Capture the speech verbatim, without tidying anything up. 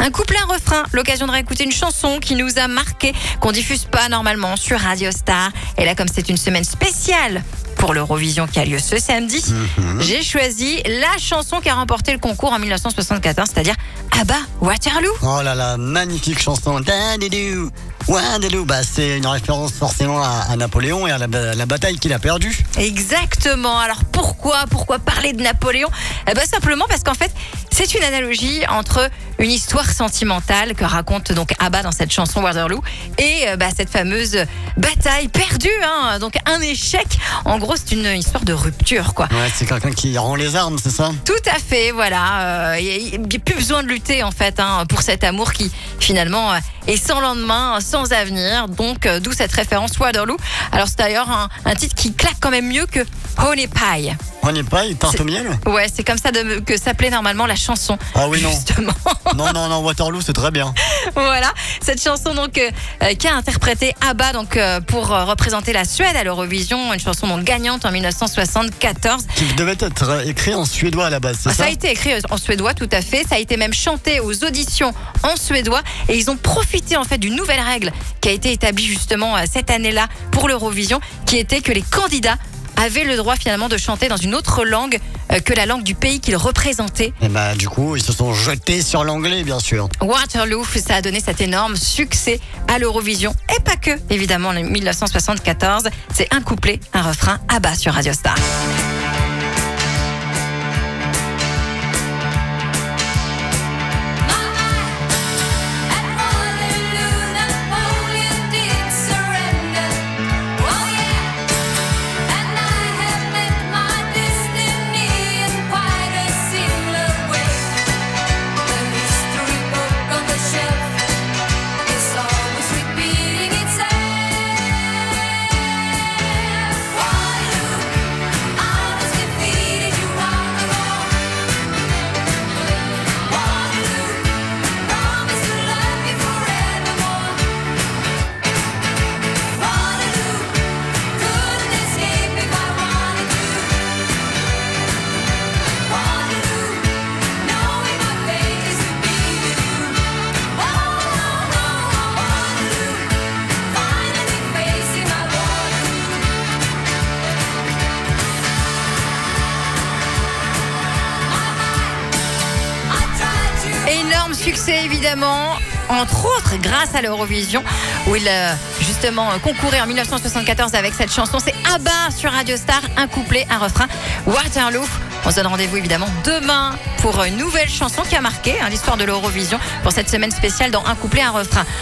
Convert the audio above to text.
Un couplet, un refrain, l'occasion de réécouter une chanson qui nous a marqué, qu'on diffuse pas normalement sur Radio Star. Et là, comme c'est une semaine spéciale pour l'Eurovision qui a lieu ce samedi, mmh. j'ai choisi la chanson qui a remporté le concours en dix-neuf cent soixante-quatorze, c'est-à-dire ABBA, Waterloo. Oh là là, magnifique chanson. Da-di-doo, Waterloo. Bah, c'est une référence forcément à, à Napoléon et à la, la bataille qu'il a perdue. Exactement. Alors pourquoi Pourquoi parler de Napoléon ? Eh ben, simplement parce qu'en fait, c'est une analogie entre une histoire sentimentale que raconte donc ABBA dans cette chanson Waterloo et euh, bah, cette fameuse bataille perdue, hein, donc un échec. En gros, c'est une histoire de rupture, quoi. Ouais, c'est quelqu'un qui rend les armes, c'est ça ? Tout à fait, voilà. Il euh, n'y a plus besoin de lutter, en fait, hein, pour cet amour qui, finalement, euh, est sans lendemain, sans avenir. Donc, euh, d'où cette référence Waterloo. Alors, c'est d'ailleurs un, un titre qui claque quand même mieux que Honey Pie. Honey Pie, tarte au miel ? Ouais, c'est comme ça de, que s'appelait normalement la chanson. Ah oui, non. Justement. Non, non, non, Waterloo, c'est très bien. Voilà, cette chanson donc euh, qui a interprété ABBA donc euh, pour euh, représenter la Suède à l'Eurovision, une chanson donc gagnante en dix-neuf cent soixante-quatorze. Qui devait être écrit en suédois à la base, c'est ça ça ? Ça a été écrit en suédois, tout à fait. Ça a été même chanté aux auditions en suédois et ils ont profité en fait d'une nouvelle règle qui a été établie justement euh, cette année-là pour l'Eurovision, qui était que les candidats avaient le droit finalement de chanter dans une autre langue euh, que la langue du pays qu'ils représentaient. Et bah du coup, ils se sont jetés sur l'anglais, bien sûr. Waterloo, ça a donné cet énorme succès à l'Eurovision. Et pas que, évidemment, en dix-neuf cent soixante-quatorze. C'est un couplet, un refrain, ABBA sur Radio Star. Énorme succès évidemment, entre autres grâce à l'Eurovision où il a justement concouru en dix-neuf cent soixante-quatorze avec cette chanson. C'est ABBA sur Radio Star, un couplet, un refrain, Waterloo. On se donne rendez-vous évidemment demain pour une nouvelle chanson qui a marqué hein, l'histoire de l'Eurovision pour cette semaine spéciale dans un couplet, un refrain.